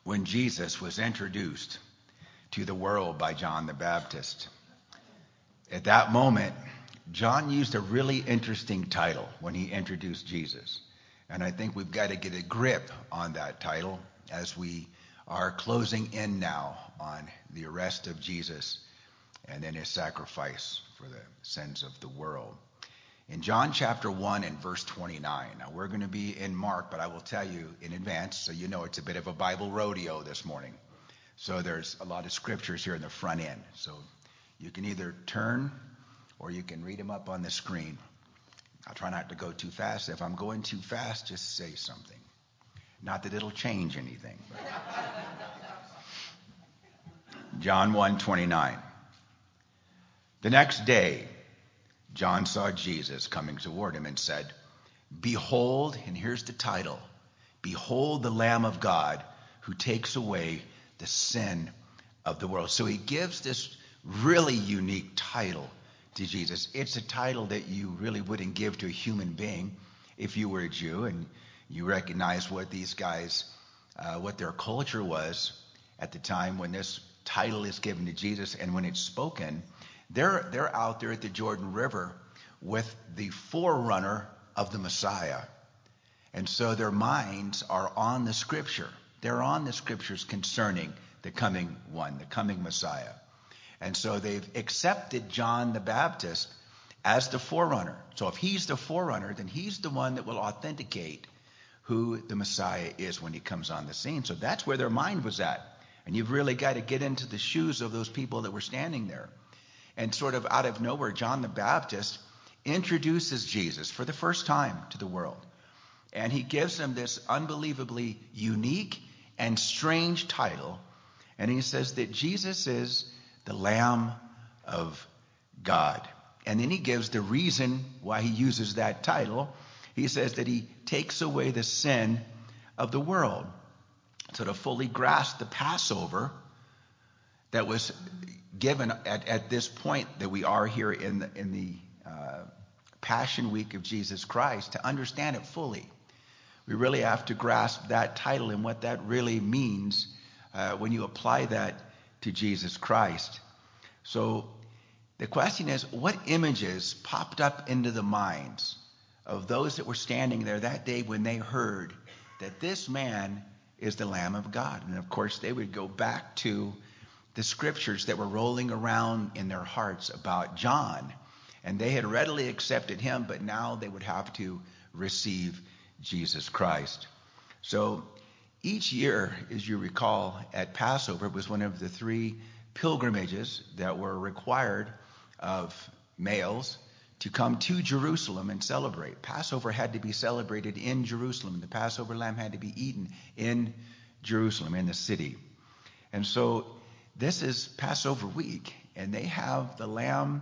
when Jesus was introduced to the world by John the Baptist. At that moment, John used a really interesting title when he introduced Jesus. And I think we've got to get a grip on that title as we are closing in now on the arrest of Jesus and then his sacrifice for the sins of the world. In John chapter 1 and verse 29, now we're going to be in Mark, but I will tell you in advance so you know it's a bit of a Bible rodeo this morning. So there's a lot of scriptures here in the front end. So you can either turn or you can read them up on the screen. I'll try not to go too fast. If I'm going too fast, just say something. Not that it'll change anything. John 1:29. The next day, John saw Jesus coming toward him and said, "Behold," and here's the title, "Behold the Lamb of God who takes away the sin of the world." So he gives this really unique title to Jesus. It's a title that you really wouldn't give to a human being if you were a Jew and you recognize what these guys, what their culture was at the time when this title is given to Jesus and when it's spoken. They're out there at the Jordan River with the forerunner of the Messiah. And so their minds are on the scripture. They're on the scriptures concerning the coming one, the coming Messiah. And so they've accepted John the Baptist as the forerunner. So if he's the forerunner, then he's the one that will authenticate who the Messiah is when he comes on the scene. So that's where their mind was at. And you've really got to get into the shoes of those people that were standing there. And sort of out of nowhere, John the Baptist introduces Jesus for the first time to the world. And he gives him this unbelievably unique and strange title. And he says that Jesus is the Lamb of God. And then he gives the reason why he uses that title. He says that he takes away the sin of the world. So to fully grasp the Passover that was given at this point that we are here in the Passion Week of Jesus Christ, to understand it fully, we really have to grasp that title and what that really means when you apply that to Jesus Christ. So the question is, what images popped up into the minds of those that were standing there that day when they heard that this man is the Lamb of God? And of course, they would go back to the scriptures that were rolling around in their hearts about John. And they had readily accepted him, but now they would have to receive Jesus Christ. So each year, as you recall, at Passover was one of the 3 pilgrimages that were required of males to come to Jerusalem and celebrate. Passover had to be celebrated in Jerusalem. The Passover lamb had to be eaten in Jerusalem, in the city. And so this is Passover week, and they have the lamb,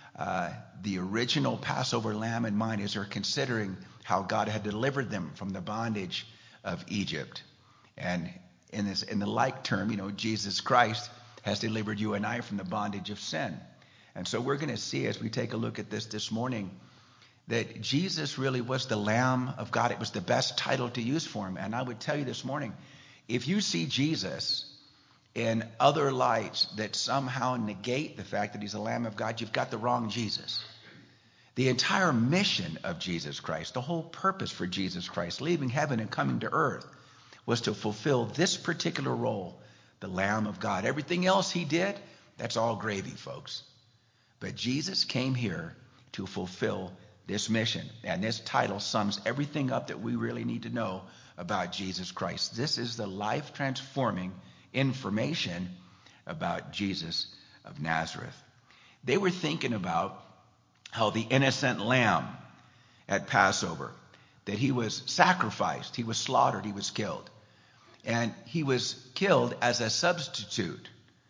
the original Passover lamb in mind as they're considering how God had delivered them from the bondage of Egypt. And in the like term, Jesus Christ has delivered you and I from the bondage of sin. And so we're going to see as we take a look at this morning that Jesus really was the Lamb of God. It was the best title to use for him. And I would tell you this morning, if you see Jesus in other lights that somehow negate the fact that he's the Lamb of God, you've got the wrong Jesus. The entire mission of Jesus Christ, the whole purpose for Jesus Christ, leaving heaven and coming to earth, was to fulfill this particular role, the Lamb of God. Everything else he did, that's all gravy, folks. But Jesus came here to fulfill this mission. And this title sums everything up that we really need to know about Jesus Christ. This is the life-transforming information about Jesus of Nazareth. They were thinking about how the innocent lamb at Passover, that he was sacrificed, he was slaughtered, he was killed. And he was killed as a substitute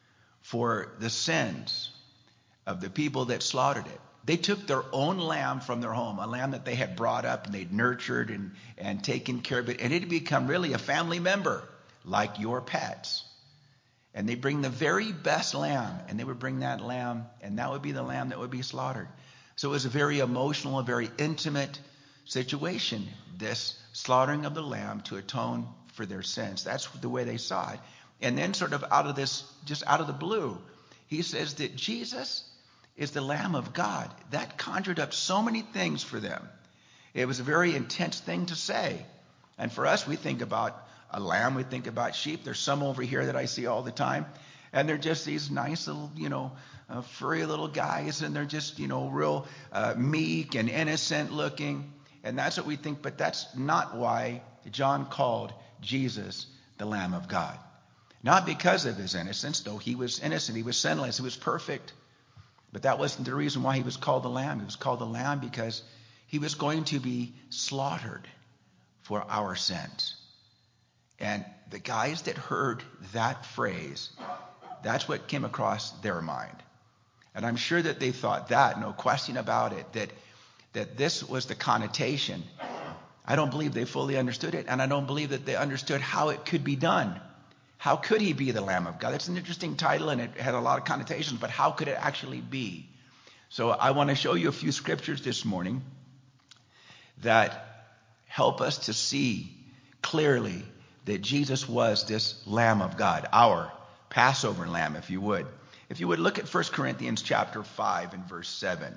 for the sins of the people that slaughtered it. They took their own lamb from their home, a lamb that they had brought up and they'd nurtured and taken care of it, and it had become really a family member, like your pets. And they bring the very best lamb, and they would bring that lamb, and that would be the lamb that would be slaughtered. So it was a very emotional, a very intimate situation, this slaughtering of the lamb to atone for their sins. That's the way they saw it. And then sort of out of this, just out of the blue, he says that Jesus is the Lamb of God. That conjured up so many things for them. It was a very intense thing to say. And for us, we think about a lamb, we think about sheep. There's some over here that I see all the time. And they're just these nice little, furry little guys. And they're just, real meek and innocent looking. And that's what we think. But that's not why John called Jesus the Lamb of God. Not because of his innocence, though he was innocent. He was sinless. He was perfect. But that wasn't the reason why he was called the Lamb. He was called the Lamb because he was going to be slaughtered for our sins. And the guys that heard that phrase, that's what came across their mind. And I'm sure that they thought that, no question about it, that this was the connotation. I don't believe they fully understood it, and I don't believe that they understood how it could be done. How could he be the Lamb of God? It's an interesting title, and it had a lot of connotations, but how could it actually be? So I want to show you a few scriptures this morning that help us to see clearly that Jesus was this Lamb of God, our Passover lamb, if you would. If you would look at 1 Corinthians chapter 5 and verse 7.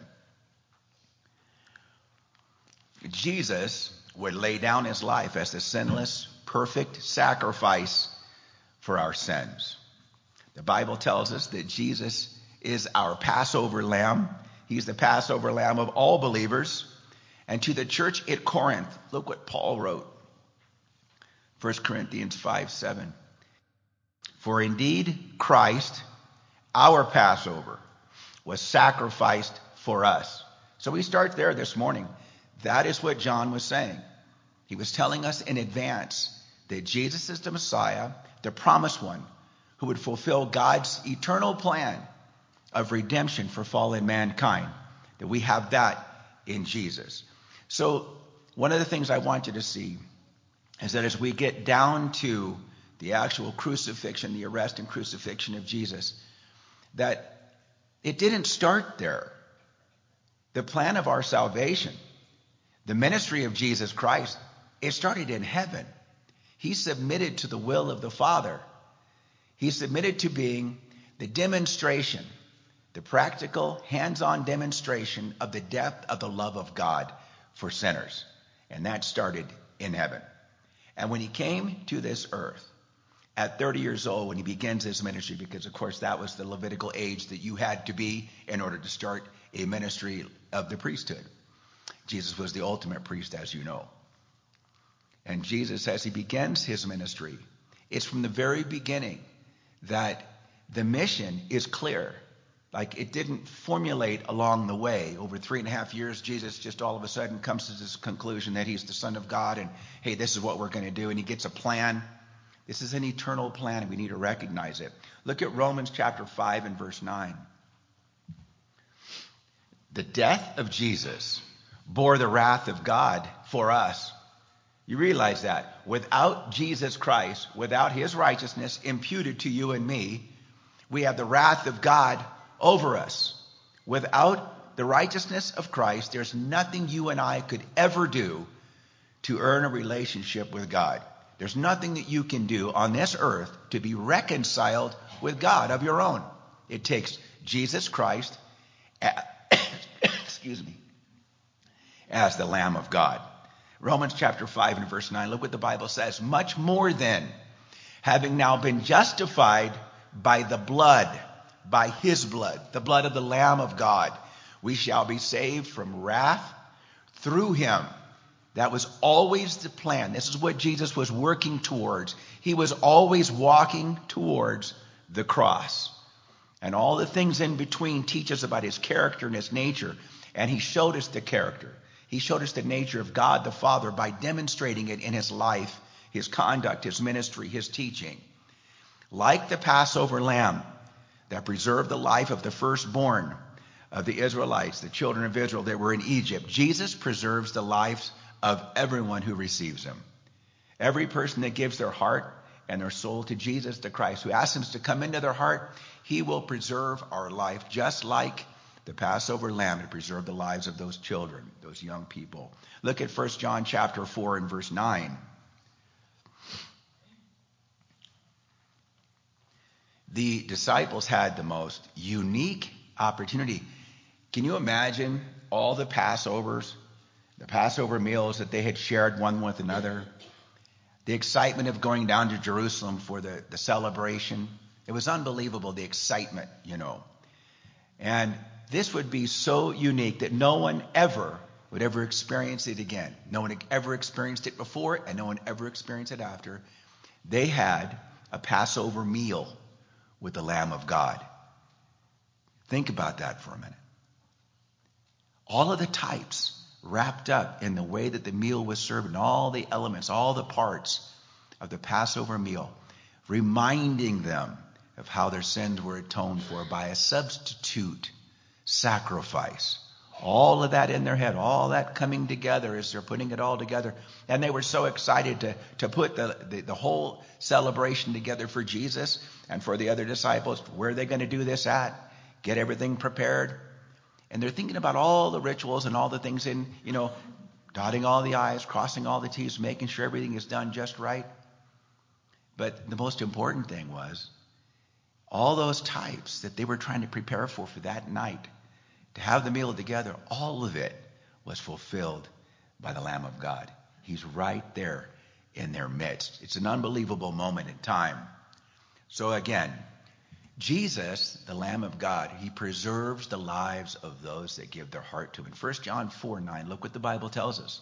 Jesus would lay down his life as the sinless, perfect sacrifice for our sins. The Bible tells us that Jesus is our Passover lamb. He's the Passover lamb of all believers. And to the church at Corinth, look what Paul wrote. 1 Corinthians 5:7. For indeed Christ, our Passover, was sacrificed for us. So we start there this morning. That is what John was saying. He was telling us in advance that Jesus is the Messiah, the promised one, who would fulfill God's eternal plan of redemption for fallen mankind. That we have that in Jesus. So one of the things I want you to see is that as we get down to the actual crucifixion, the arrest and crucifixion of Jesus, that it didn't start there. The plan of our salvation, the ministry of Jesus Christ, it started in heaven. He submitted to the will of the Father. He submitted to being the demonstration, the practical, hands-on demonstration of the depth of the love of God for sinners. And that started in heaven. And when he came to this earth at 30 years old, when he begins his ministry, because of course that was the Levitical age that you had to be in order to start a ministry of the priesthood. Jesus was the ultimate priest, as you know. And Jesus, as he begins his ministry, it's from the very beginning that the mission is clear. Like it didn't formulate along the way. Over 3.5 years, Jesus just all of a sudden comes to this conclusion that he's the Son of God and, hey, this is what we're going to do. And he gets a plan. This is an eternal plan, and we need to recognize it. Look at Romans chapter 5 and verse 9. The death of Jesus bore the wrath of God for us. You realize that without Jesus Christ, without his righteousness imputed to you and me, we have the wrath of God over us. Without the righteousness of Christ, there's nothing you and I could ever do to earn a relationship with God. There's nothing that you can do on this earth to be reconciled with God of your own. It takes Jesus Christ, as the Lamb of God. Romans chapter 5 and verse 9, look what the Bible says. Much more then, having now been justified by the blood, by his blood, the blood of the Lamb of God, we shall be saved from wrath through him. That was always the plan. This is what Jesus was working towards. He was always walking towards the cross. And all the things in between teach us about his character and his nature. And he showed us the character. He showed us the nature of God the Father by demonstrating it in his life, his conduct, his ministry, his teaching. Like the Passover lamb that preserved the life of the firstborn of the Israelites, the children of Israel that were in Egypt, Jesus preserves the lives of everyone who receives him. Every person that gives their heart and their soul to Jesus the Christ, who asks him to come into their heart, he will preserve our life just like the Passover lamb to preserve the lives of those children, those young people. Look at 1 John chapter 4 and verse 9. the disciples had the most unique opportunity. Can you imagine all the Passovers, the Passover meals that they had shared one with another? The excitement of going down to Jerusalem for the celebration. It was unbelievable, the excitement, And this would be so unique that no one would ever experience it again. No one had ever experienced it before, and no one ever experienced it after. They had a Passover meal with the Lamb of God. Think about that for a minute. All of the types wrapped up in the way that the meal was served, and all the elements, all the parts of the Passover meal, reminding them of how their sins were atoned for by a substitute sacrifice. All of that in their head, all that coming together as they're putting it all together. And they were so excited to put the whole celebration together for Jesus and for the other disciples. Where are they going to do this at? Get everything prepared. And they're thinking about all the rituals and all the things in, dotting all the I's, crossing all the T's, making sure everything is done just right. But the most important thing was all those types that they were trying to prepare for that night, to have the meal together, all of it was fulfilled by the Lamb of God. He's right there in their midst. It's an unbelievable moment in time. So again, Jesus, the Lamb of God, he preserves the lives of those that give their heart to him. 1 John 4:9, look what the Bible tells us.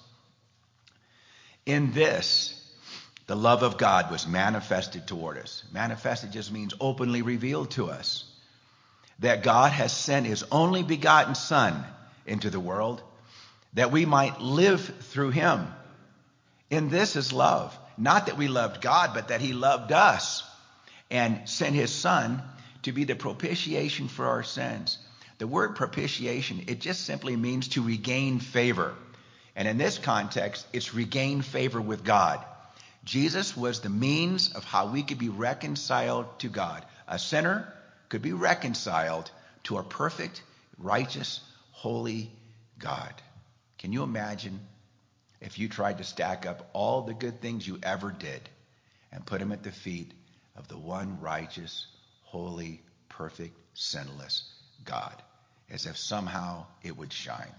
In this, the love of God was manifested toward us. Manifested just means openly revealed to us. That God has sent his only begotten Son into the world, that we might live through him. In this is love. Not that we loved God, but that he loved us and sent his Son to be the propitiation for our sins. The word propitiation, it just simply means to regain favor. And in this context, it's regain favor with God. Jesus was the means of how we could be reconciled to God. A sinner could be reconciled to a perfect, righteous, holy God. Can you imagine if you tried to stack up all the good things you ever did and put them at the feet of the one righteous, holy, perfect, sinless God, as if somehow it would shine?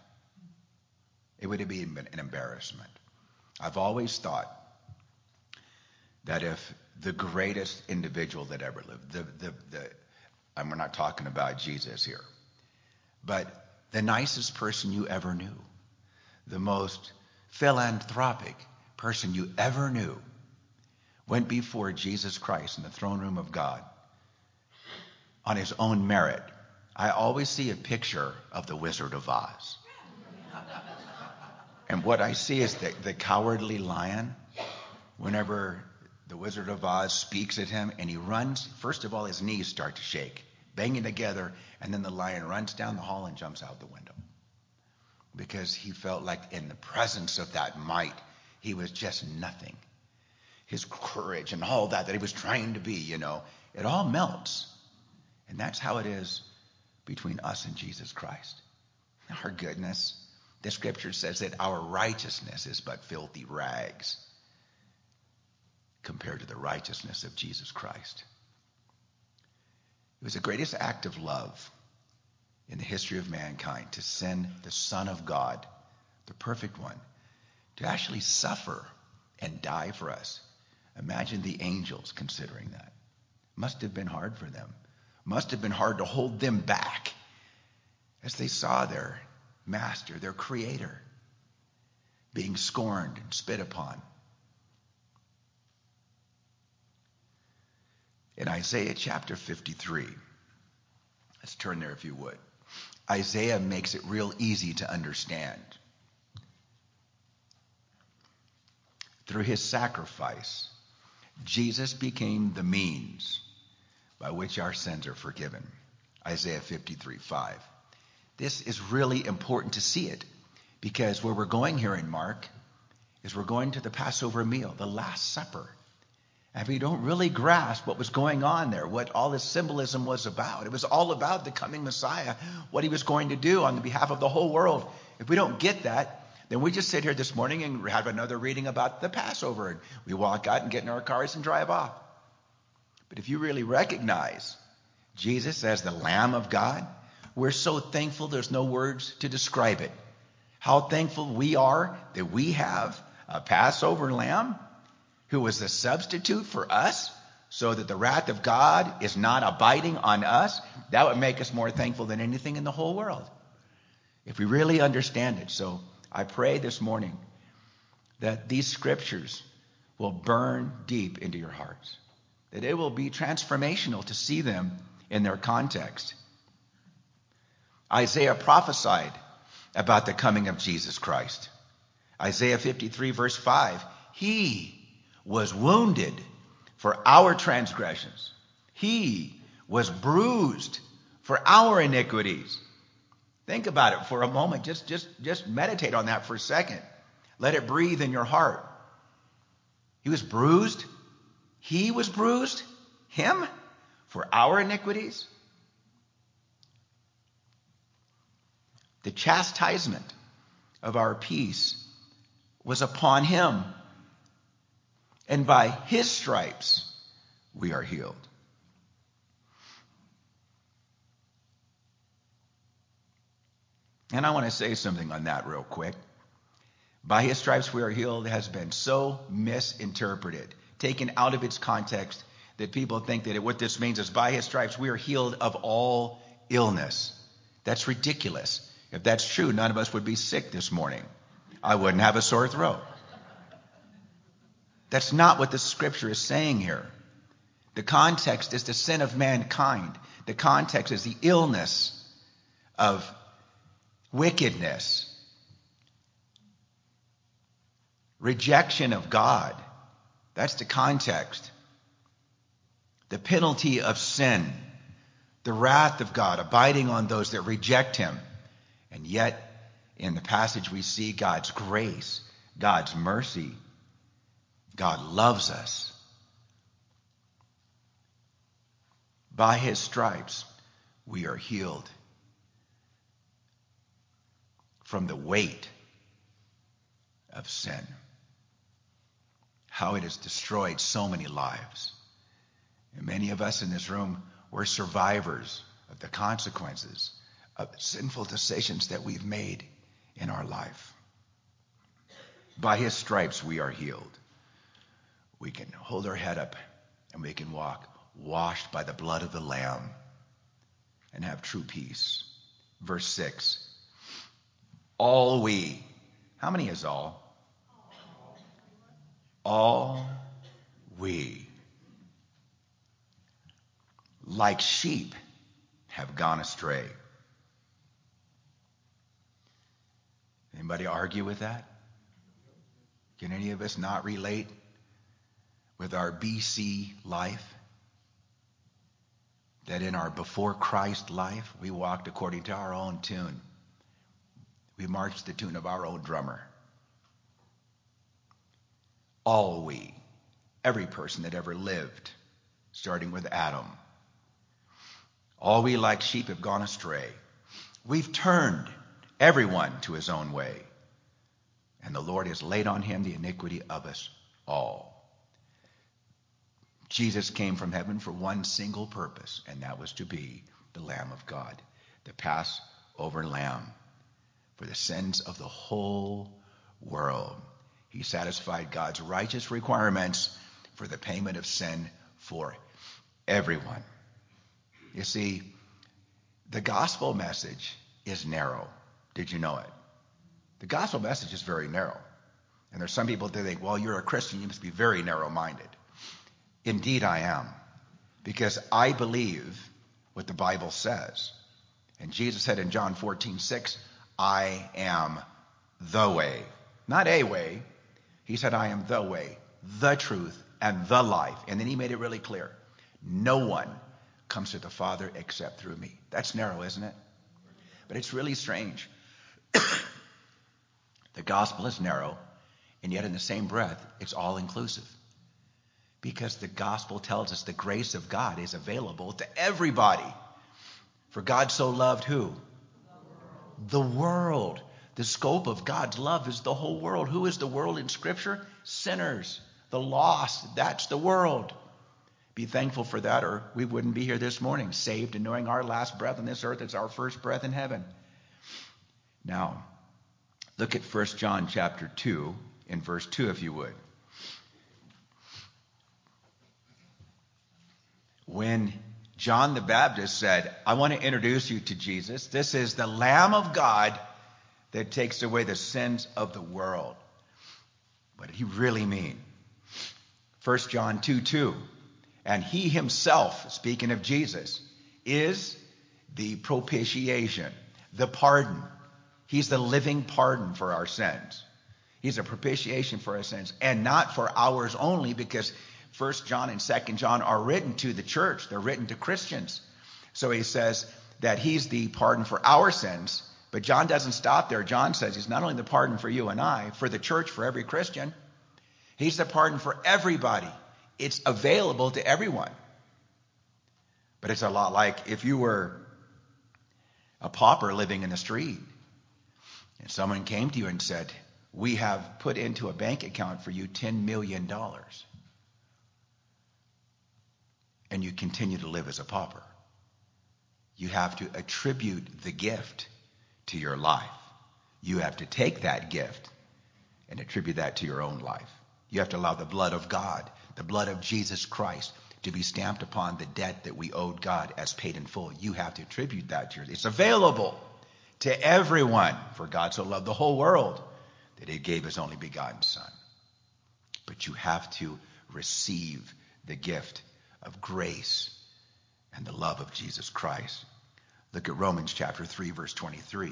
It would be an embarrassment. I've always thought that if the greatest individual that ever lived, and we're not talking about Jesus here, but the nicest person you ever knew, the most philanthropic person you ever knew, went before Jesus Christ in the throne room of God on his own merit, I always see a picture of the Wizard of Oz. And what I see is the cowardly lion, whenever the Wizard of Oz speaks at him and he runs, first of all, his knees start to shake, banging together, and then the lion runs down the hall and jumps out the window. Because he felt like in the presence of that might, he was just nothing. His courage and all that he was trying to be, it all melts. And that's how it is between us and Jesus Christ. Our goodness. The scripture says that our righteousness is but filthy rags compared to the righteousness of Jesus Christ. It was the greatest act of love in the history of mankind to send the Son of God, the perfect one, to actually suffer and die for us. Imagine the angels considering that. Must have been hard for them. Must have been hard to hold them back as they saw their master, their creator, being scorned and spit upon. In Isaiah chapter 53, let's turn there if you would. Isaiah makes it real easy to understand. Through his sacrifice, Jesus became the means by which our sins are forgiven. Isaiah 53:5. This is really important to see it, because where we're going here in Mark is we're going to the Passover meal, the Last Supper. And we don't really grasp what was going on there, what all this symbolism was about. It was all about the coming Messiah, what he was going to do on the behalf of the whole world. If we don't get that, then we just sit here this morning and have another reading about the Passover, and we walk out and get in our cars and drive off. But if you really recognize Jesus as the Lamb of God. We're so thankful there's no words to describe it. How thankful we are that we have a Passover lamb who was the substitute for us so that the wrath of God is not abiding on us. That would make us more thankful than anything in the whole world if we really understand it. So I pray this morning that these scriptures will burn deep into your hearts, that it will be transformational to see them in their context. Isaiah prophesied about the coming of Jesus Christ. Isaiah 53 verse 5, he was wounded for our transgressions. He was bruised for our iniquities. Think about it for a moment. Just meditate on that for a second. Let it breathe in your heart. He was bruised. He was bruised. Him for our iniquities. The chastisement of our peace was upon him, and by his stripes we are healed. And I want to say something on that real quick. By his stripes we are healed has been so misinterpreted, taken out of its context, that people think that what this means is by his stripes we are healed of all illness. That's ridiculous. If that's true, none of us would be sick this morning. I wouldn't have a sore throat. That's not what the scripture is saying here. The context is the sin of mankind. The context is the illness of wickedness, rejection of God. That's the context. The penalty of sin, the wrath of God abiding on those that reject him. And yet, in the passage we see God's grace, God's mercy. God loves us. By his stripes, we are healed from the weight of sin. How it has destroyed so many lives. And many of us in this room, we're survivors of the consequences of the sinful decisions that we've made in our life. By his stripes we are healed. We can hold our head up and we can walk washed by the blood of the Lamb and have true peace. Verse 6. All we. How many is all? All we, like sheep, have gone astray. Anybody argue with that? Can any of us not relate with our BC life? That in our before Christ life, we walked according to our own tune. We marched the tune of our own drummer. All we, every person that ever lived, starting with Adam. All we like sheep have gone astray. We've turned everyone to his own way. And the Lord has laid on him the iniquity of us all. Jesus came from heaven for one single purpose, and that was to be the Lamb of God, the Passover Lamb, for the sins of the whole world. He satisfied God's righteous requirements for the payment of sin for everyone. You see, the gospel message is narrow. Did you know it? The gospel message is very narrow. And there's some people that think, well, you're a Christian, you must be very narrow-minded. Indeed, I am. Because I believe what the Bible says. And Jesus said in John 14:6, I am the way. Not a way. He said, I am the way, the truth, and the life. And then he made it really clear. No one comes to the Father except through me. That's narrow, isn't it? But it's really strange. The gospel is narrow, and yet in the same breath, it's all-inclusive. Because the gospel tells us the grace of God is available to everybody. For God so loved who? The world. The scope of God's love is the whole world. Who is the world in Scripture? Sinners. The lost. That's the world. be thankful for that, or we wouldn't be here this morning, saved and knowing our last breath on this earth is our first breath in heaven. Now, look at 1 John chapter 2 in verse 2, if you would. When John the Baptist said, I want to introduce you to Jesus. This is the Lamb of God that takes away the sins of the world. What did he really mean? 1 John 2:2. And he himself, speaking of Jesus, is the propitiation, the pardon. He's the living pardon for our sins. He's a propitiation for our sins, and not for ours only, because 1 John and 2 John are written to the church. They're written to Christians. So he says that he's the pardon for our sins, but John doesn't stop there. John says he's not only the pardon for you and I, for the church, for every Christian. He's the pardon for everybody. It's available to everyone. But it's a lot like if you were a pauper living in the street and someone came to you and said, we have put into a bank account for you $10 million. And you continue to live as a pauper. You have to attribute the gift to your life. You have to take that gift and attribute that to your own life. You have to allow the blood of God, the blood of Jesus Christ, to be stamped upon the debt that we owed God as paid in full. You have to attribute that to yours. It's available to everyone. For God so loved the whole world that he gave his only begotten Son. But you have to receive the gift of grace and the love of Jesus Christ. Look at Romans chapter 3, verse 23.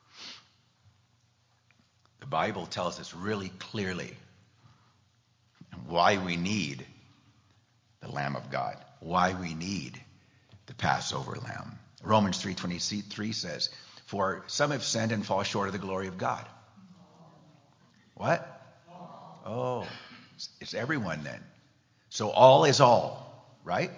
The Bible tells us really clearly why we need the Lamb of God, why we need the Passover Lamb. Romans 3:23 says, for some have sinned and fall short of the glory of God. What? Oh, it's everyone then. So all is all, right?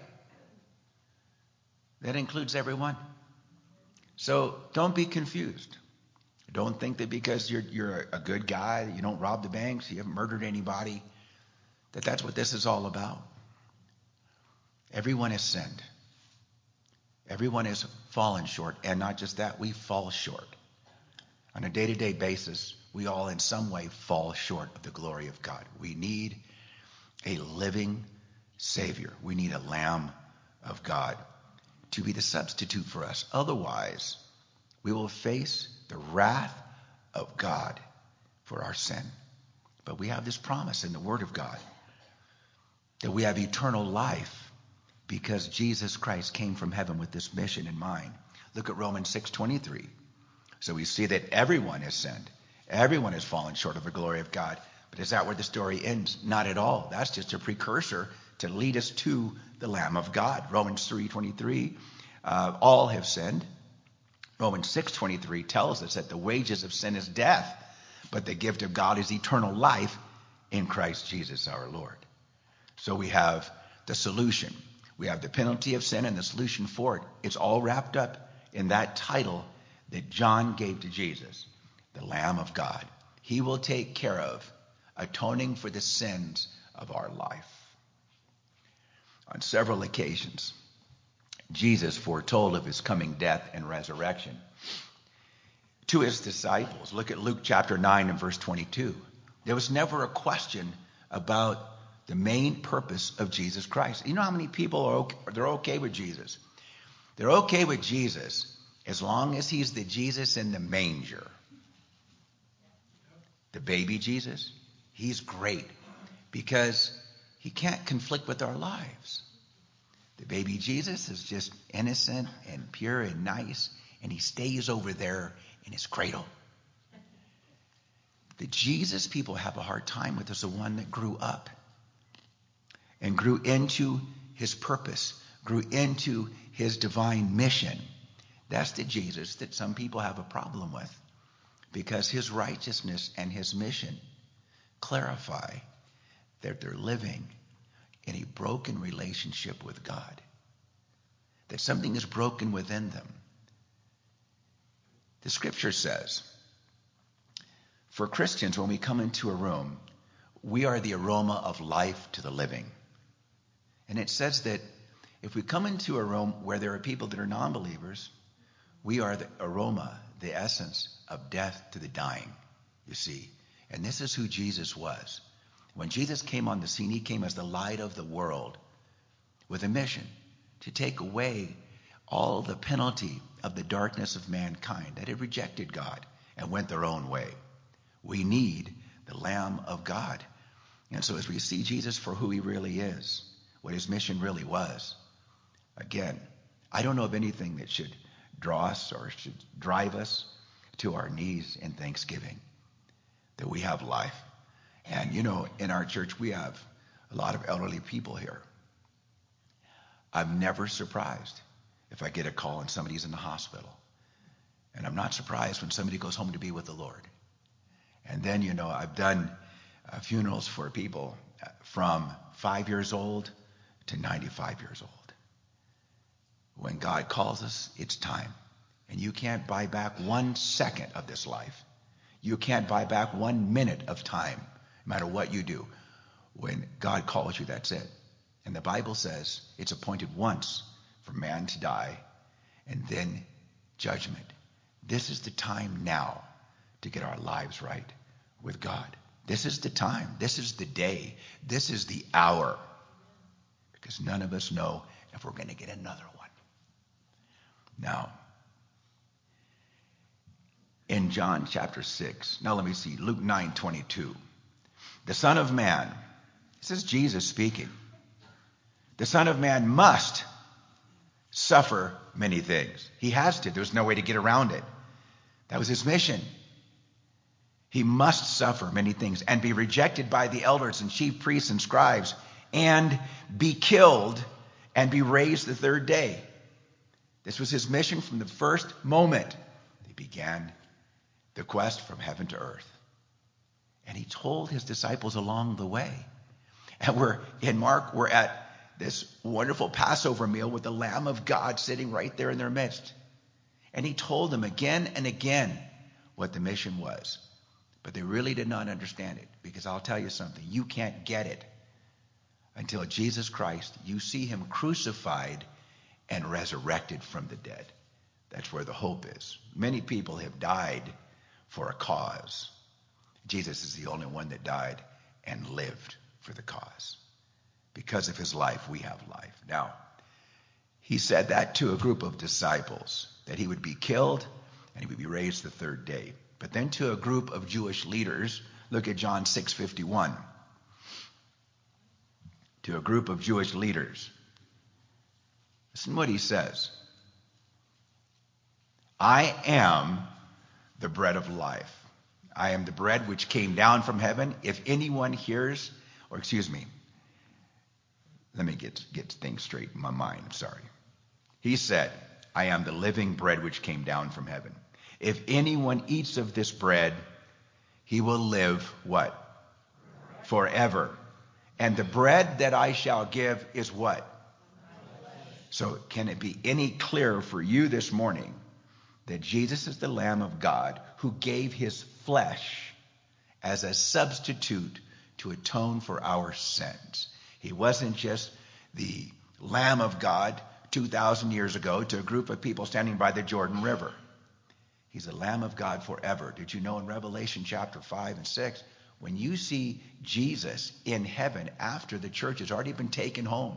That includes everyone. So don't be confused. Don't think that because you're a good guy, that you don't rob the banks, you haven't murdered anybody, that's what this is all about. Everyone has sinned. Everyone has fallen short. And not just that, we fall short. On a day-to-day basis, we all in some way fall short of the glory of God. We need a living Savior. We need a Lamb of God to be the substitute for us. Otherwise, we will face the wrath of God for our sin. But we have this promise in the Word of God that we have eternal life because Jesus Christ came from heaven with this mission in mind. Look at Romans 6:23. So we see that everyone has sinned. Everyone has fallen short of the glory of God. But is that where the story ends? Not at all. That's just a precursor to lead us to the Lamb of God. Romans 3:23, all have sinned. Romans 6:23 tells us that the wages of sin is death, but the gift of God is eternal life in Christ Jesus our Lord. So we have the solution. We have the penalty of sin and the solution for it. It's all wrapped up in that title that John gave to Jesus, the Lamb of God. He will take care of atoning for the sins of our life. On several occasions, Jesus foretold of his coming death and resurrection to his disciples. Look at Luke chapter 9 and verse 22. There was never a question about the main purpose of Jesus Christ. You know how many people they're okay with Jesus? They're okay with Jesus as long as he's the Jesus in the manger. The baby Jesus, he's great because he can't conflict with our lives. The baby Jesus is just innocent and pure and nice, and he stays over there in his cradle. The Jesus people have a hard time with is the one that grew up and grew into his purpose, grew into his divine mission. That's the Jesus that some people have a problem with, because his righteousness and his mission clarify that they're living in a broken relationship with God, that something is broken within them. The scripture says, for Christians, when we come into a room, we are the aroma of life to the living. And it says that if we come into a room where there are people that are non-believers, we are the aroma, the essence of death to the dying, you see. And this is who Jesus was. When Jesus came on the scene, he came as the light of the world with a mission to take away all the penalty of the darkness of mankind that had rejected God and went their own way. We need the Lamb of God. And so as we see Jesus for who he really is, what his mission really was, again, I don't know of anything that should draw us or should drive us to our knees in thanksgiving that we have life. And in our church, we have a lot of elderly people here. I'm never surprised if I get a call and somebody's in the hospital. And I'm not surprised when somebody goes home to be with the Lord. And then, I've done funerals for people from 5 years old to 95 years old. When God calls us, it's time. And you can't buy back 1 second of this life. You can't buy back 1 minute of time, no matter what you do. When God calls you, that's it. And the Bible says it's appointed once for man to die and then judgment. This is the time now to get our lives right with God. This is the time. This is the day. This is the hour. Because none of us know if we're going to get another one. Now, in John chapter 6, now let me see, Luke 9:22. The Son of Man, this is Jesus speaking. The Son of Man must suffer many things. He has to. There's no way to get around it. That was his mission. He must suffer many things and be rejected by the elders and chief priests and scribes and be killed and be raised the third day. This was his mission from the first moment he began the quest from heaven to earth. And he told his disciples along the way. And in Mark, we're at this wonderful Passover meal with the Lamb of God sitting right there in their midst. And he told them again and again what the mission was. But they really did not understand it, because I'll tell you something, you can't get it until Jesus Christ, you see him crucified and resurrected from the dead. That's where the hope is. Many people have died for a cause. Jesus is the only one that died and lived for the cause. Because of his life, we have life. Now, he said that to a group of disciples, that he would be killed and he would be raised the third day. But then to a group of Jewish leaders, look at John 6:51. To a group of Jewish leaders, listen what he says. I am the bread of life. I am the bread which came down from heaven. If anyone hears, let me get things straight in my mind. I'm sorry. He said, I am the living bread which came down from heaven. If anyone eats of this bread, he will live what? Forever. And the bread that I shall give is what? So can it be any clearer for you this morning that Jesus is the Lamb of God who gave his flesh as a substitute to atone for our sins? He wasn't just the Lamb of God 2,000 years ago to a group of people standing by the Jordan River. He's the Lamb of God forever. Did you know in Revelation chapter 5 and 6, when you see Jesus in heaven after the church has already been taken home,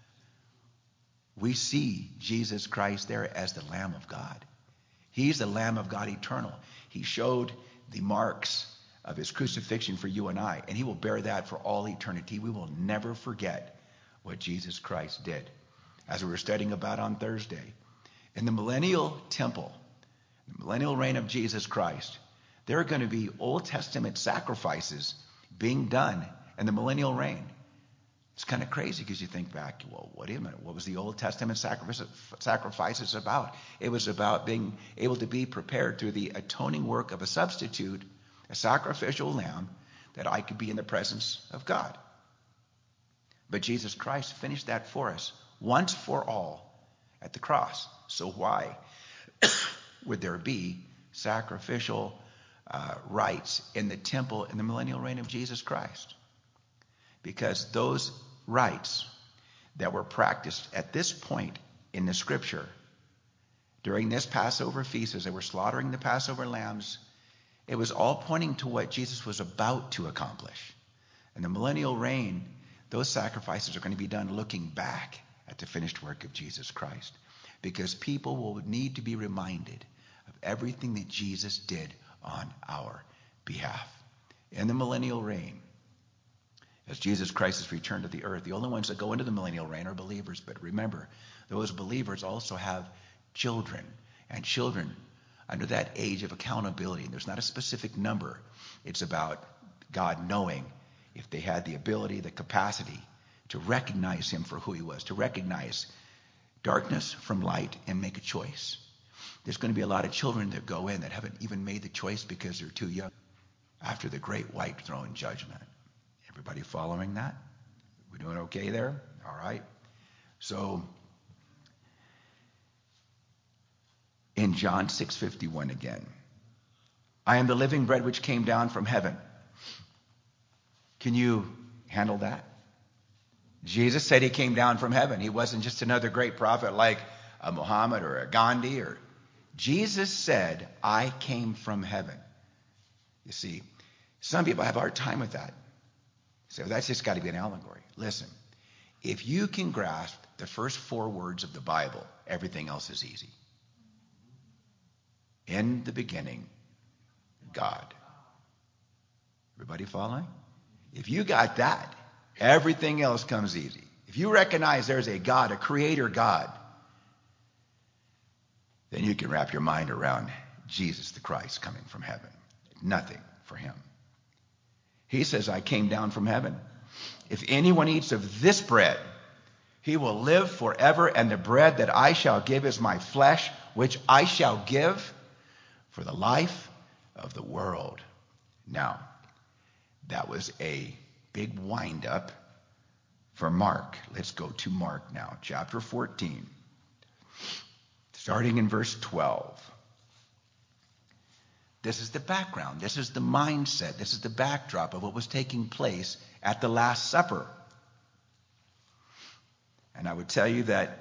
we see Jesus Christ there as the Lamb of God. He's the Lamb of God eternal. He showed the marks of his crucifixion for you and I, and he will bear that for all eternity. We will never forget what Jesus Christ did. As we were studying about on Thursday, in the millennial temple, the millennial reign of Jesus Christ, there are going to be Old Testament sacrifices being done in the millennial reign. It's kind of crazy because you think back, well, wait a minute, what was the Old Testament sacrifices about? It was about being able to be prepared through the atoning work of a substitute, a sacrificial lamb, that I could be in the presence of God. But Jesus Christ finished that for us once for all at the cross. So why would there be sacrificial rites in the temple in the millennial reign of Jesus Christ? Because those rites, that were practiced at this point in the scripture during this Passover feast as they were slaughtering the Passover lambs, it was all pointing to what Jesus was about to accomplish. In the millennial reign, those sacrifices are going to be done looking back at the finished work of Jesus Christ, because people will need to be reminded of everything that Jesus did on our behalf. In the millennial reign, as Jesus Christ has returned to the earth, the only ones that go into the millennial reign are believers. But remember, those believers also have children, and children under that age of accountability. There's not a specific number. It's about God knowing if they had the ability, the capacity to recognize him for who he was, to recognize darkness from light and make a choice. There's going to be a lot of children that go in that haven't even made the choice because they're too young after the great white throne judgment. Everybody following that? We doing okay there? All right. So in John 6:51 again, I am the living bread which came down from heaven. Can you handle that? Jesus said he came down from heaven. He wasn't just another great prophet like a Muhammad or a Gandhi. Jesus said, I came from heaven. You see, some people have a hard time with that. So that's just got to be an allegory. Listen, if you can grasp the first 4 words of the Bible, everything else is easy. In the beginning, God. Everybody following? If you got that, everything else comes easy. If you recognize there's a God, a creator God, then you can wrap your mind around Jesus the Christ coming from heaven. Nothing for him. He says, I came down from heaven. If anyone eats of this bread, he will live forever, and the bread that I shall give is my flesh, which I shall give for the life of the world. Now, that was a big wind-up for Mark. Let's go to Mark now, chapter 14, starting in verse 12. This is the background. This is the mindset. This is the backdrop of what was taking place at the Last Supper. And I would tell you that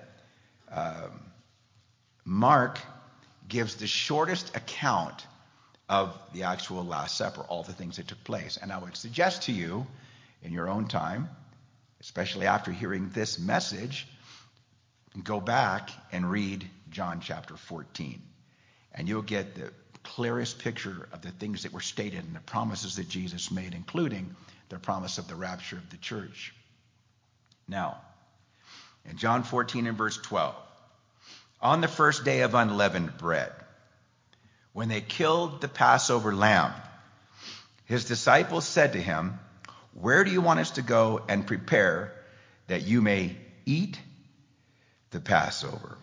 Mark gives the shortest account of the actual Last Supper, all the things that took place. And I would suggest to you, in your own time, especially after hearing this message, go back and read John chapter 14. And you'll get the clearest picture of the things that were stated and the promises that Jesus made, including the promise of the rapture of the church. Now, in John 14 and verse 12, on the first day of unleavened bread, when they killed the Passover lamb, his disciples said to him, where do you want us to go and prepare that you may eat the Passover?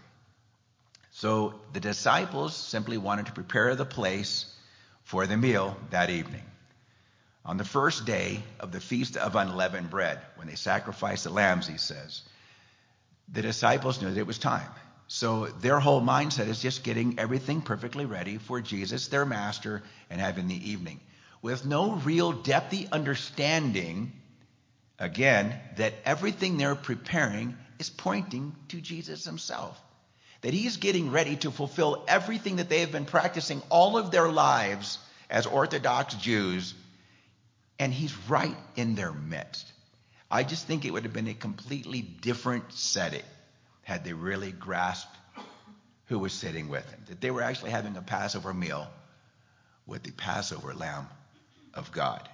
So the disciples simply wanted to prepare the place for the meal that evening. On the first day of the Feast of Unleavened Bread, when they sacrificed the lambs, he says, the disciples knew that it was time. So their whole mindset is just getting everything perfectly ready for Jesus, their master, and having the evening, with no real depthy understanding, again, that everything they're preparing is pointing to Jesus himself. That he's getting ready to fulfill everything that they have been practicing all of their lives as Orthodox Jews, and he's right in their midst. I just think it would have been a completely different setting had they really grasped who was sitting with him, that they were actually having a Passover meal with the Passover Lamb of God.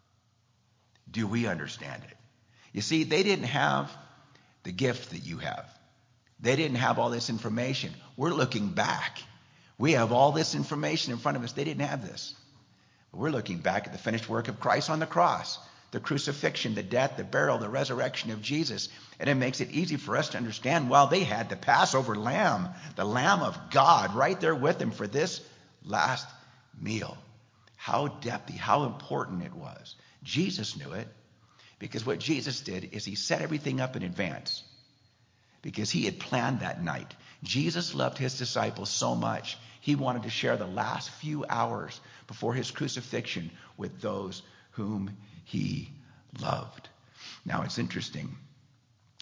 Do we understand it? You see, they didn't have the gift that you have. They didn't have all this information. We're looking back. We have all this information in front of us. They didn't have this. But we're looking back at the finished work of Christ on the cross, the crucifixion, the death, the burial, the resurrection of Jesus. And it makes it easy for us to understand, well, they had the Passover lamb, the Lamb of God, right there with them for this last meal. How depthy, how important it was. Jesus knew it, because what Jesus did is he set everything up in advance, because he had planned that night. Jesus loved his disciples so much, he wanted to share the last few hours before his crucifixion with those whom he loved. Now, it's interesting.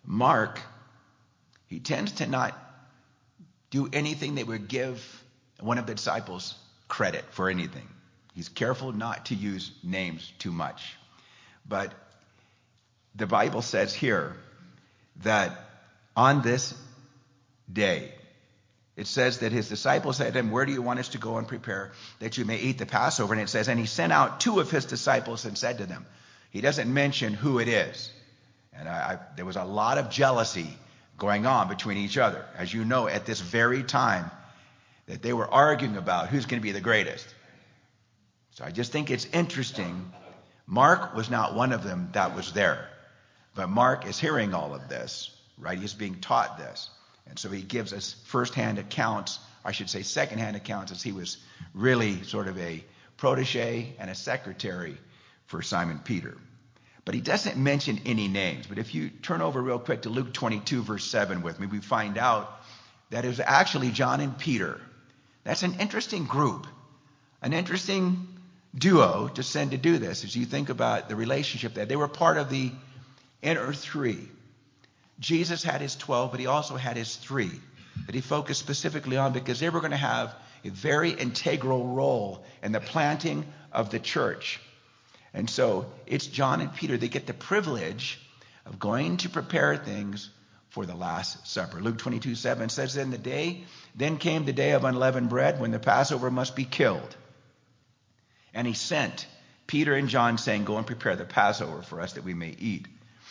Mark, he tends to not do anything that would give one of the disciples credit for anything. He's careful not to use names too much. But the Bible says here that on this day, it says that his disciples said to him, "Where do you want us to go and prepare that you may eat the Passover?" And it says, and he sent out 2 of his disciples and said to them. He doesn't mention who it is. And there was a lot of jealousy going on between each other. As you know, at this very time, that they were arguing about who's going to be the greatest. So I just think it's interesting. Mark was not one of them that was there. But Mark is hearing all of this, right? He's being taught this. And so he gives us first-hand accounts, I should say second-hand accounts, as he was really sort of a protege and a secretary for Simon Peter. But he doesn't mention any names. But if you turn over real quick to Luke 22, verse 7 with me, we find out that it was actually John and Peter. That's an interesting group, an interesting duo to send to do this, as you think about the relationship that they were part of the inner 3. Jesus had his 12, but he also had his 3 that he focused specifically on because they were going to have a very integral role in the planting of the church. And so it's John and Peter. They get the privilege of going to prepare things for the Last Supper. Luke 22:7 says, Then came the day of unleavened bread when the Passover must be killed. And he sent Peter and John saying, "Go and prepare the Passover for us that we may eat."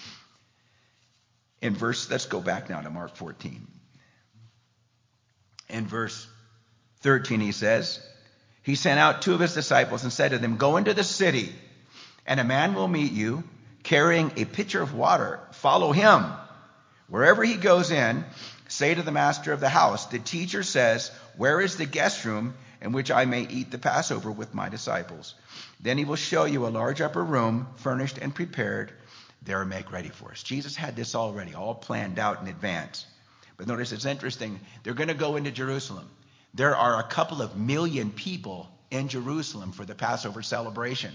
Let's go back now to Mark 14. In verse 13 he says, he sent out 2 of his disciples and said to them, "Go into the city, and a man will meet you carrying a pitcher of water. Follow him. Wherever he goes in, say to the master of the house, 'The teacher says, where is the guest room in which I may eat the Passover with my disciples?' Then he will show you a large upper room, furnished and prepared. There make ready for us." Jesus had this already, all planned out in advance. But notice it's interesting. They're going to go into Jerusalem. There are a couple of million people in Jerusalem for the Passover celebration.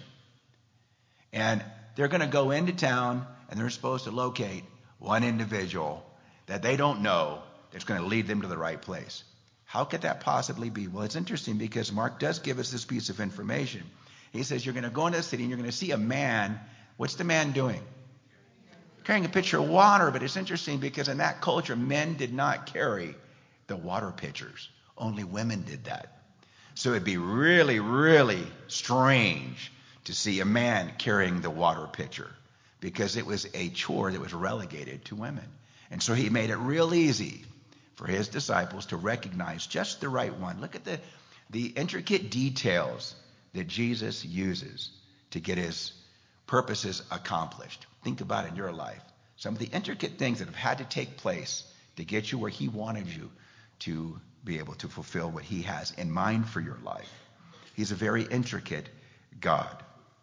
And they're going to go into town, and they're supposed to locate one individual that they don't know that's going to lead them to the right place. How could that possibly be? Well, it's interesting because Mark does give us this piece of information. He says you're going to go into the city and you're going to see a man. What's the man doing? Carrying a pitcher of water. But it's interesting because in that culture, men did not carry the water pitchers. Only women did that. So it'd be really, really strange to see a man carrying the water pitcher because it was a chore that was relegated to women. And so he made it real easy for his disciples to recognize just the right one. Look at the intricate details that Jesus uses to get his purposes accomplished. Think about it in your life. Some of the intricate things that have had to take place to get you where he wanted you to be able to fulfill what he has in mind for your life. He's a very intricate God.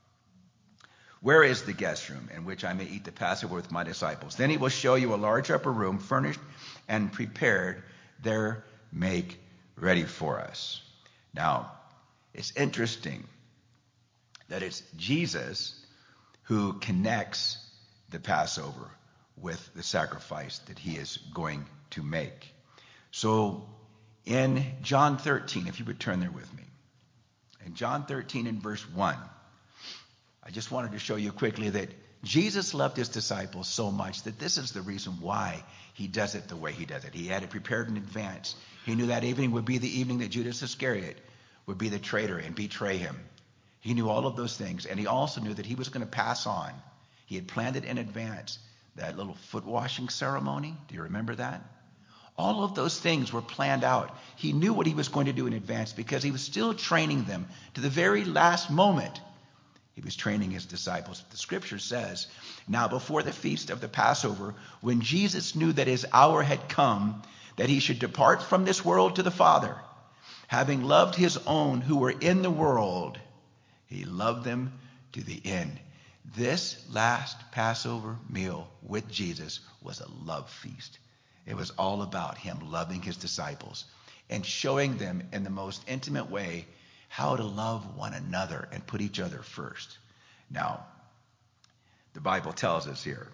Where is the guest room in which I may eat the Passover with my disciples? Then he will show you a large upper room, furnished and prepared. There make ready for us. Now, it's interesting that it's Jesus who connects the Passover with the sacrifice that he is going to make. So in John 13, if you would turn there with me. In John 13 in verse 1, I just wanted to show you quickly that Jesus loved his disciples so much that this is the reason why he does it the way he does it. He had it prepared in advance. He knew that evening would be the evening that Judas Iscariot would be the traitor and betray him. He knew all of those things, and he also knew that he was going to pass on. He had planned it in advance. That little foot washing ceremony, do you remember that? All of those things were planned out. He knew what he was going to do in advance because he was still training them to the very last moment. He was training his disciples. The scripture says, now before the feast of the Passover, when Jesus knew that his hour had come, that he should depart from this world to the Father, having loved his own who were in the world, he loved them to the end. This last Passover meal with Jesus was a love feast. It was all about him loving his disciples and showing them in the most intimate way how to love one another and put each other first. Now, the Bible tells us here,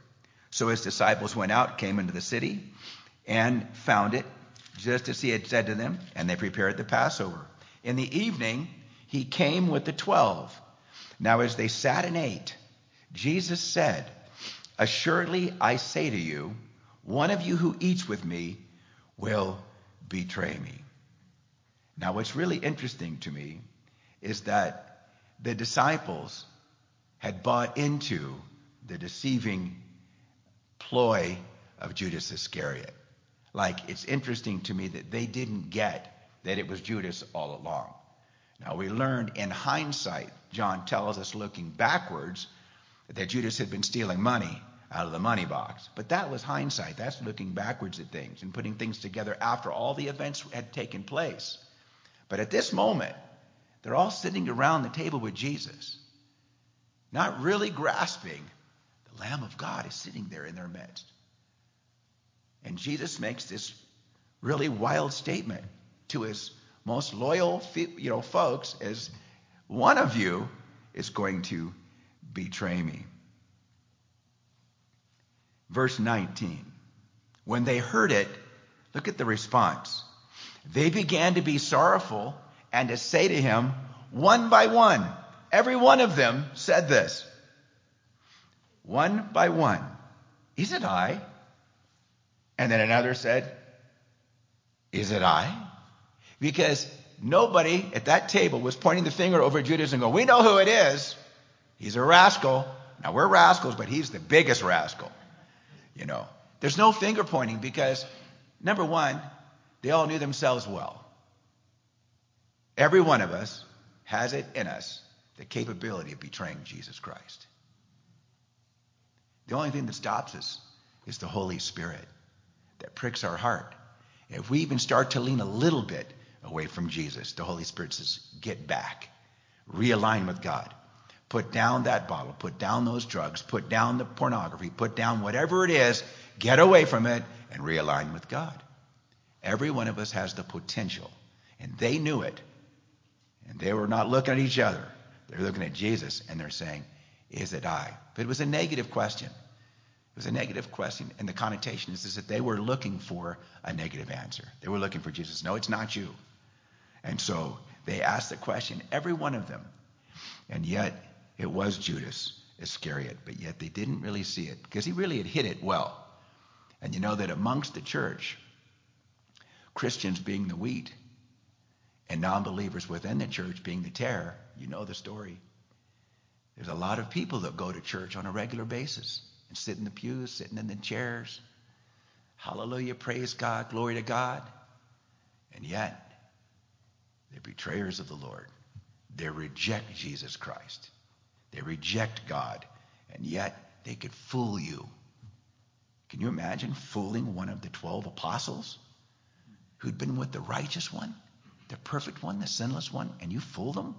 So his disciples went out, came into the city, and found it just as he had said to them, and they prepared the Passover. In the evening, he came with the 12. Now as they sat and ate, Jesus said, "Assuredly I say to you, one of you who eats with me will betray me." Now what's really interesting to me is that the disciples had bought into the deceiving ploy of Judas Iscariot. Like, it's interesting to me that they didn't get that it was Judas all along. Now, we learned in hindsight, John tells us looking backwards, that Judas had been stealing money out of the money box. But that was hindsight. That's looking backwards at things and putting things together after all the events had taken place. But at this moment, they're all sitting around the table with Jesus, not really grasping the Lamb of God is sitting there in their midst. And Jesus makes this really wild statement to his most loyal folks, as one of you is going to betray me. Verse 19. When they heard it, look at the response. They began to be sorrowful and to say to him one by one. Every one of them said this. One by one. Is it I? And then another said, is it I? Because nobody at that table was pointing the finger over Judas and going, we know who it is. He's a rascal. Now, we're rascals, but he's the biggest rascal. There's no finger pointing because, number one, they all knew themselves well. Every one of us has it in us, the capability of betraying Jesus Christ. The only thing that stops us is the Holy Spirit that pricks our heart. If we even start to lean a little bit away from Jesus, the Holy Spirit says, get back, realign with God. Put down that bottle, put down those drugs, put down the pornography, put down whatever it is, get away from it and realign with God. Every one of us has the potential, and they knew it. And they were not looking at each other. They're looking at Jesus, and they're saying, is it I? But it was a negative question. It was a negative question, and the connotation is that they were looking for a negative answer. They were looking for Jesus. No, it's not you. And so they asked the question, every one of them. And yet it was Judas Iscariot, but yet they didn't really see it because he really had hit it well. And you know that amongst the church, Christians being the wheat and non-believers within the church being the tare, you know the story. There's a lot of people that go to church on a regular basis and sit in the pews, sitting in the chairs. Hallelujah, praise God, glory to God. And yet, they're betrayers of the Lord. They reject Jesus Christ. They reject God. And yet, they could fool you. Can you imagine fooling one of the 12 apostles who'd been with the righteous one, the perfect one, the sinless one, and you fool them?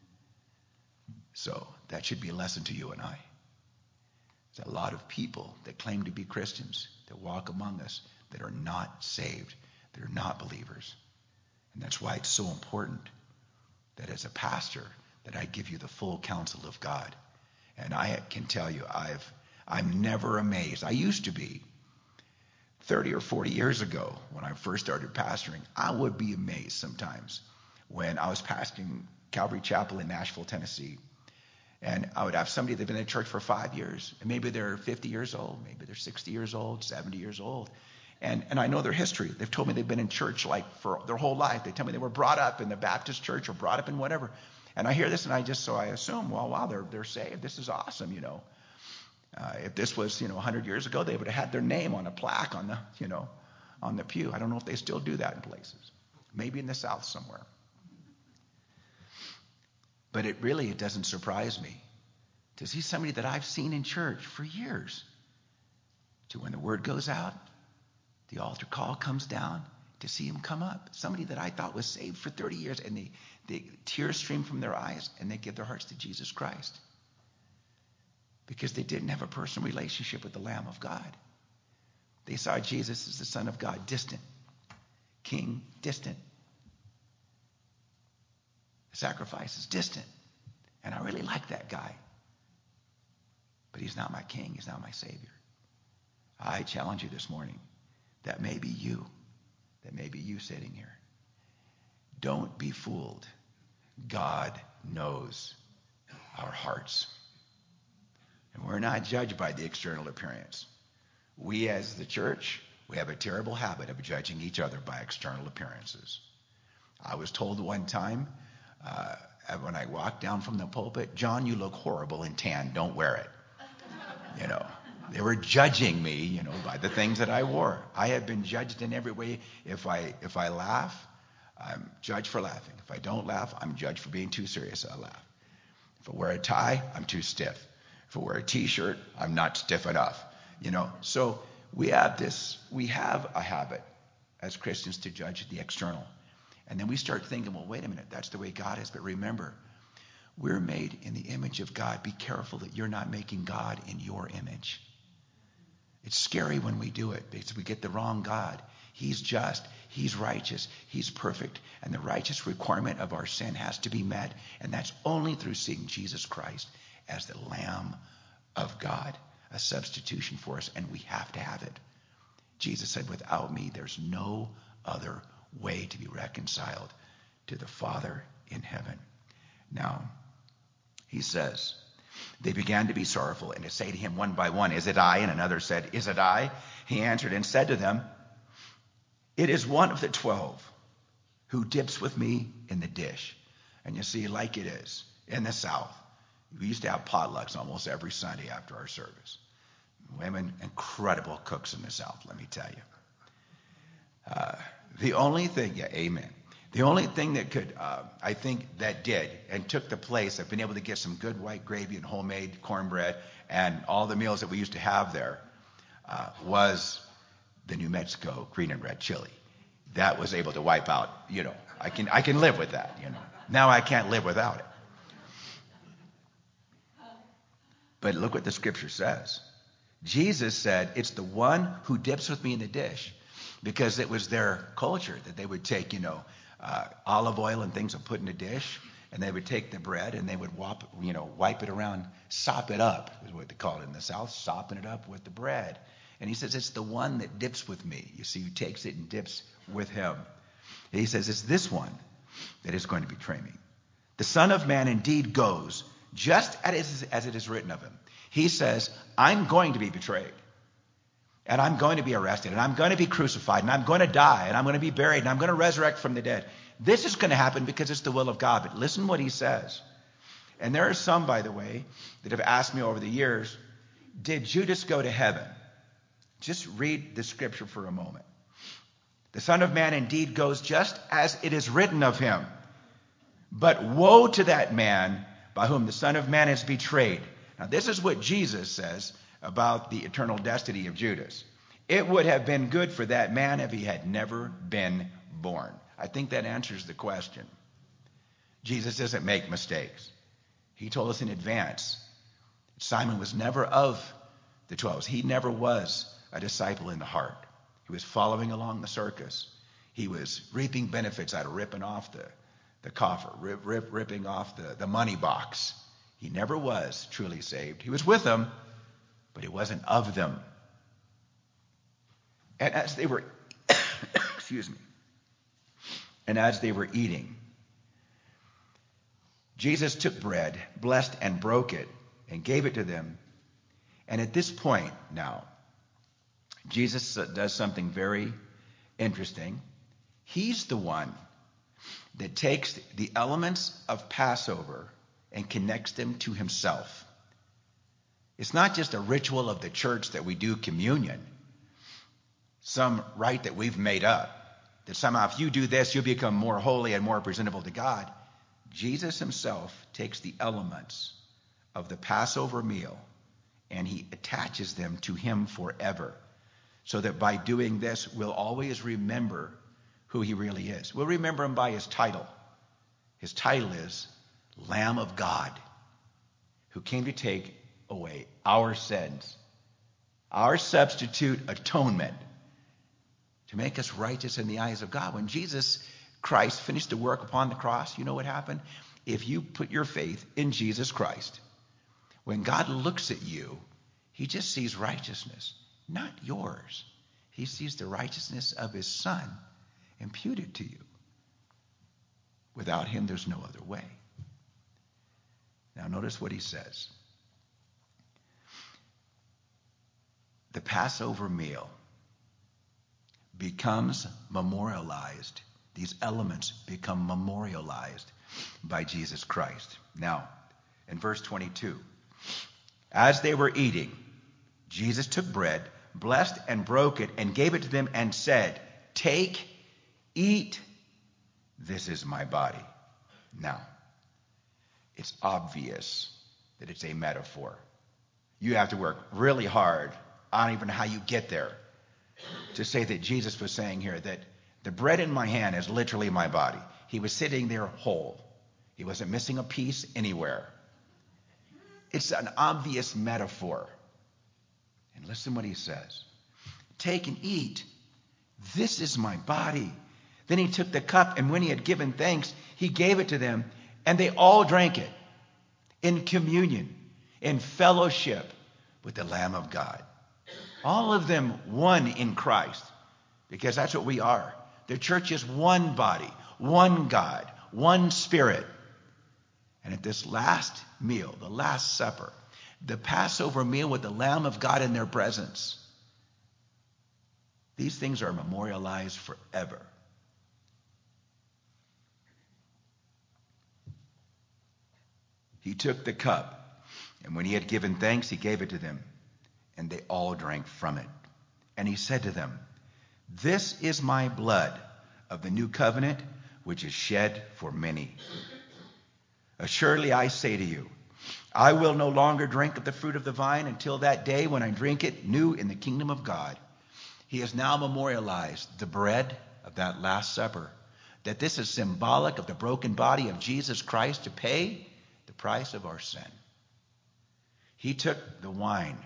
So that should be a lesson to you and I. There's a lot of people that claim to be Christians that walk among us that are not saved, that are not believers. And that's why it's so important that as a pastor that I give you the full counsel of God. And I can tell you, I'm never amazed. I used to be 30 or 40 years ago when I first started pastoring. I would be amazed sometimes when I was pastoring Calvary Chapel in Nashville, Tennessee. And I would have somebody that's been in church for 5 years. And maybe they're 50 years old. Maybe they're 60 years old, 70 years old. And I know their history. They've told me they've been in church like for their whole life. They tell me they were brought up in the Baptist church or brought up in whatever. And I hear this and I assume, well, wow, they're saved. This is awesome, If this was, 100 years ago, they would have had their name on a plaque on the pew. I don't know if they still do that in places. Maybe in the South somewhere. But it doesn't surprise me to see somebody that I've seen in church for years, to when the word goes out, the altar call comes down, to see him come up. Somebody that I thought was saved for 30 years, and the tears stream from their eyes, and they give their hearts to Jesus Christ. Because they didn't have a personal relationship with the Lamb of God. They saw Jesus as the Son of God, distant. King, distant. The sacrifice is distant. And I really like that guy. But he's not my king. He's not my Savior. I challenge you this morning. That may be you. That may be you sitting here. Don't be fooled. God knows our hearts. And we're not judged by the external appearance. We as the church, we have a terrible habit of judging each other by external appearances. I was told one time when I walked down from the pulpit, John, you look horrible in tan. Don't wear it. You know, they were judging me, you know, by the things that I wore. I have been judged in every way. If I laugh, I'm judged for laughing. If I don't laugh, I'm judged for being too serious. I laugh. If I wear a tie, I'm too stiff. If I wear a t-shirt, I'm not stiff enough. You know, so we have a habit as Christians to judge the external. And then we start thinking, well, wait a minute, that's the way God is. But remember, we're made in the image of God. Be careful that you're not making God in your image. It's scary when we do it because we get the wrong God. He's just, he's righteous, he's perfect, and the righteous requirement of our sin has to be met, and that's only through seeing Jesus Christ as the Lamb of God, a substitution for us, and we have to have it. Jesus said, without me, there's no other way to be reconciled to the Father in heaven. Now, he says, they began to be sorrowful and to say to him one by one, is it I? And another said, is it I? He answered and said to them, it is one of the 12 who dips with me in the dish. And you see, like it is in the South, we used to have potlucks almost every Sunday after our service. Women, incredible cooks in the South, let me tell you. The only thing, amen. The only thing that could, I think, that did and took the place of being able to get some good white gravy and homemade cornbread and all the meals that we used to have there was the New Mexico green and red chili. That was able to wipe out, you know, I can live with that, you know. Now I can't live without it. But look what the scripture says. Jesus said, it's the one who dips with me in the dish, because it was their culture that they would take, you know, olive oil and things and put in a dish, and they would take the bread and they would wipe it around, sop it up, is what they call it in the South, sopping it up with the bread. And he says, it's the one that dips with me. You see, who takes it and dips with him. And he says, it's this one that is going to betray me. The Son of Man indeed goes just as it is written of him. He says, I'm going to be betrayed. And I'm going to be arrested, and I'm going to be crucified, and I'm going to die, and I'm going to be buried, and I'm going to resurrect from the dead. This is going to happen because it's the will of God. But listen what he says. And there are some, by the way, that have asked me over the years, did Judas go to heaven? Just read the scripture for a moment. The Son of Man indeed goes just as it is written of him. But woe to that man by whom the Son of Man is betrayed. Now, this is what Jesus says about the eternal destiny of Judas. It would have been good for that man if he had never been born. I think that answers the question. Jesus doesn't make mistakes. He told us in advance. Simon was never of the 12. He never was a disciple in the heart. He was following along the circus. He was reaping benefits out of ripping off the coffer, ripping off the money box. He never was truly saved. He was with them, but he wasn't of them. And as they were, excuse me, and as they were eating, Jesus took bread, blessed and broke it, and gave it to them. And at this point now, Jesus does something very interesting. He's the one that takes the elements of Passover and connects them to himself. It's not just a ritual of the church that we do communion, some rite that we've made up, that somehow if you do this, you'll become more holy and more presentable to God. Jesus himself takes the elements of the Passover meal and he attaches them to him forever, so that by doing this, we'll always remember who he really is. We'll remember him by his title. His title is Lamb of God, who came to take away our sins, our substitute atonement, to make us righteous in the eyes of God. When Jesus Christ finished the work upon the cross, you know what happened? If you put your faith in Jesus Christ, when God looks at you, he just sees righteousness. not yours. He sees the righteousness of his Son imputed to you. Without him, there's no other way. Now notice what he says. The Passover meal becomes memorialized. These elements become memorialized by Jesus Christ. Now, in verse 22, as they were eating, Jesus took bread, blessed and broke it, and gave it to them and said, "Take, eat, this is my body." Now, it's obvious that it's a metaphor. You have to work really hard. I don't even know how you get there to say that Jesus was saying here that the bread in my hand is literally my body. He was sitting there whole. He wasn't missing a piece anywhere. It's an obvious metaphor. And listen what he says. Take and eat. This is my body. Then he took the cup, and when he had given thanks, he gave it to them, and they all drank it in communion, in fellowship with the Lamb of God. All of them one in Christ, because that's what we are. The church is one body, one God, one Spirit. And at this last meal, the Last Supper, the Passover meal with the Lamb of God in their presence, these things are memorialized forever. He took the cup, and when he had given thanks, he gave it to them, and they all drank from it. And he said to them, "This is my blood of the new covenant, which is shed for many. Assuredly I say to you, I will no longer drink of the fruit of the vine until that day when I drink it new in the kingdom of God." He has now memorialized the bread of that Last Supper, that this is symbolic of the broken body of Jesus Christ to pay the price of our sin. He took the wine,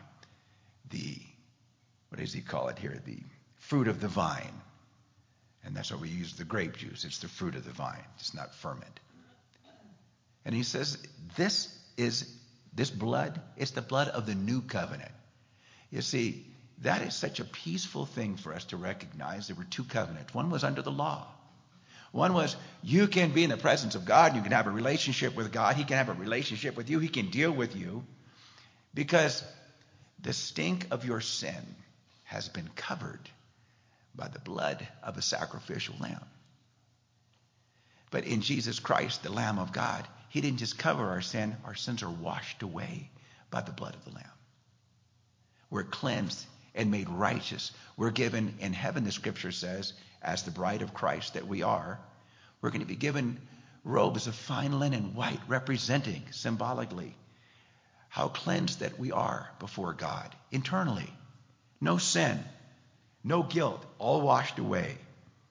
what does he call it here? The fruit of the vine. And that's why we use the grape juice. It's the fruit of the vine. It's not ferment. And he says, this blood, it's the blood of the new covenant. You see, that is such a peaceful thing for us to recognize. There were two covenants. One was under the law. One was you can be in the presence of God. You can have a relationship with God. He can have a relationship with you. He can deal with you because the stink of your sin has been covered by the blood of a sacrificial lamb. But in Jesus Christ, the Lamb of God, he didn't just cover our sin. Our sins are washed away by the blood of the Lamb. We're cleansed and made righteous. We're given in heaven, the scripture says, as the bride of Christ that we are, we're going to be given robes of fine linen, white, representing symbolically how cleansed that we are before God internally. No sin, no guilt, all washed away.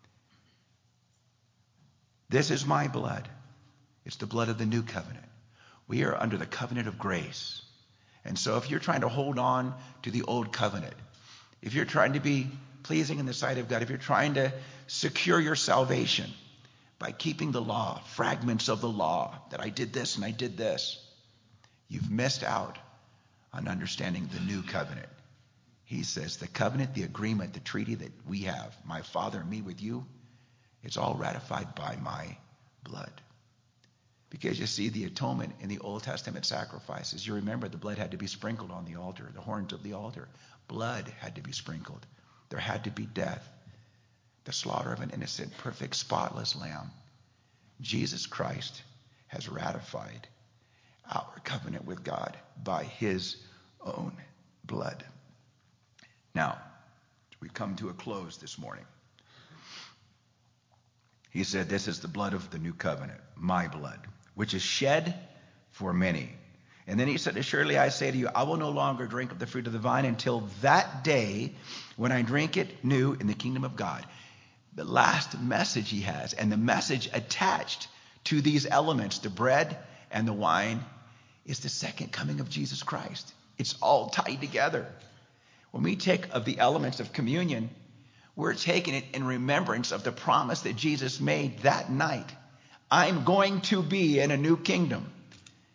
This is my blood. It's the blood of the new covenant. We are under the covenant of grace. And so if you're trying to hold on to the old covenant, if you're trying to be pleasing in the sight of God, if you're trying to secure your salvation by keeping the law, fragments of the law, that I did this and I did this, you've missed out on understanding the new covenant. He says the covenant, the agreement, the treaty that we have, my Father and me with you, it's all ratified by my blood. Because you see, the atonement in the Old Testament sacrifices, you remember the blood had to be sprinkled on the altar, the horns of the altar. Blood had to be sprinkled. There had to be death. The slaughter of an innocent, perfect, spotless lamb. Jesus Christ has ratified our covenant with God by his own blood. Now, we come to a close this morning. He said, this is the blood of the new covenant, my blood, which is shed for many. And then he said, assuredly I say to you, I will no longer drink of the fruit of the vine until that day when I drink it new in the kingdom of God. The last message he has, and the message attached to these elements, the bread and the wine, is the second coming of Jesus Christ. It's all tied together. When we take of the elements of communion, we're taking it in remembrance of the promise that Jesus made that night. I'm going to be in a new kingdom.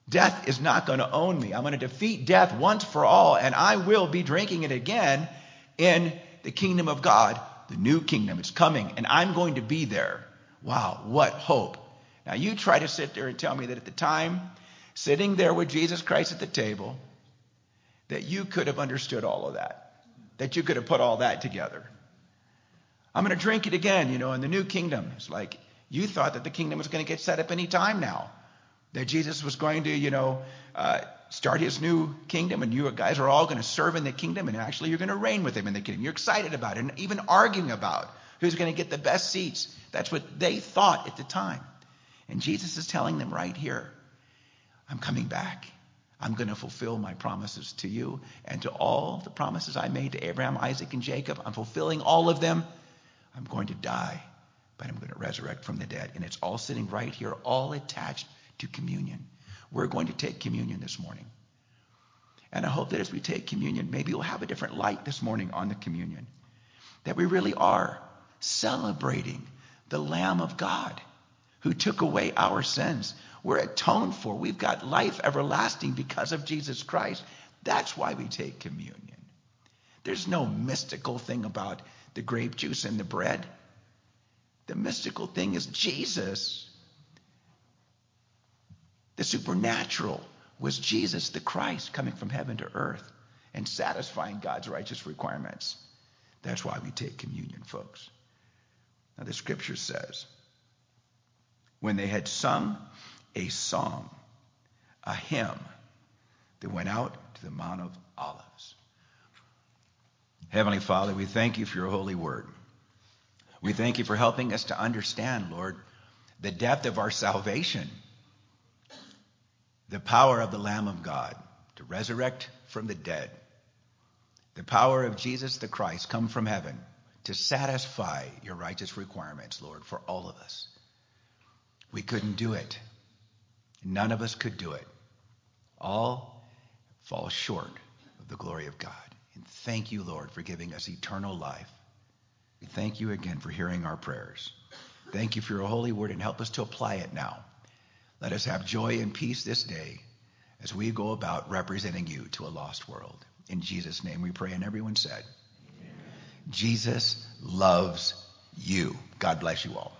Death is not going to own me. I'm going to defeat death once for all, and I will be drinking it again in the kingdom of God, the new kingdom. It's coming, and I'm going to be there. Wow, what hope. Now you try to sit there and tell me that at the time, sitting there with Jesus Christ at the table, that you could have understood all of that you could have put all that together. I'm going to drink it again, in the new kingdom. It's like you thought that the kingdom was going to get set up any time now. That Jesus was going to, start his new kingdom, and you guys are all going to serve in the kingdom, and actually you're going to reign with him in the kingdom. You're excited about it, and even arguing about who's going to get the best seats. That's what they thought at the time. And Jesus is telling them right here, I'm coming back. I'm going to fulfill my promises to you and to all the promises I made to Abraham, Isaac, and Jacob. I'm fulfilling all of them. I'm going to die, but I'm going to resurrect from the dead. And it's all sitting right here, all attached to communion. We're going to take communion this morning. And I hope that as we take communion, maybe we'll have a different light this morning on the communion. That we really are celebrating the Lamb of God who took away our sins. We're atoned for. We've got life everlasting because of Jesus Christ. That's why we take communion. There's no mystical thing about the grape juice and the bread. The mystical thing is Jesus. The supernatural was Jesus, the Christ, coming from heaven to earth and satisfying God's righteous requirements. That's why we take communion, folks. Now, the scripture says, when they had sung a song, a hymn, they went out to the Mount of Olives. Heavenly Father, we thank you for your holy word. We thank you for helping us to understand, Lord, the depth of our salvation. The power of the Lamb of God to resurrect from the dead. The power of Jesus the Christ come from heaven to satisfy your righteous requirements, Lord, for all of us. We couldn't do it. None of us could do it. All fall short of the glory of God. And thank you, Lord, for giving us eternal life. We thank you again for hearing our prayers. Thank you for your holy word, and help us to apply it now. Let us have joy and peace this day as we go about representing you to a lost world. In Jesus' name we pray, and everyone said, Amen. Jesus loves you. God bless you all.